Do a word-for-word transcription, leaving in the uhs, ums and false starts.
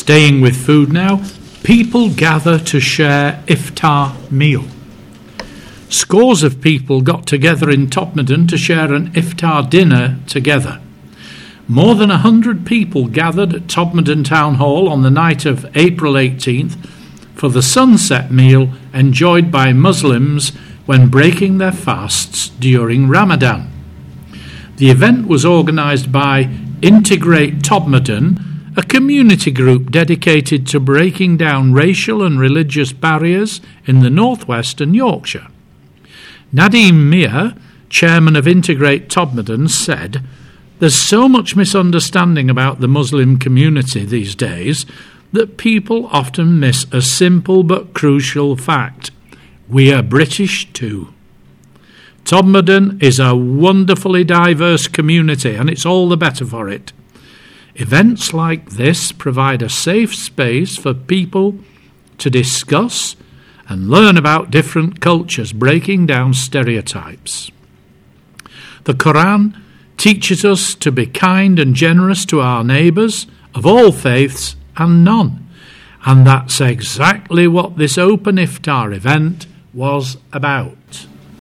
Staying with food now, people gather to share iftar meal. Scores of people got together in Todmorden to share an iftar dinner together. More than a hundred people gathered at Todmorden Town Hall on the night of April eighteenth for the sunset meal enjoyed by Muslims when breaking their fasts during Ramadan. The event was organised by Integrate Todmorden, a community group dedicated to breaking down racial and religious barriers in the northwest and Yorkshire. Nadeem Mia, chairman of Integrate Todmorden, said, "There's so much misunderstanding about the Muslim community these days that people often miss a simple but crucial fact. We are British too. Todmorden is a wonderfully diverse community, and it's all the better for it. Events like this provide a safe space for people to discuss and learn about different cultures, breaking down stereotypes. The Quran teaches us to be kind and generous to our neighbours of all faiths and none, and that's exactly what this open iftar event was about."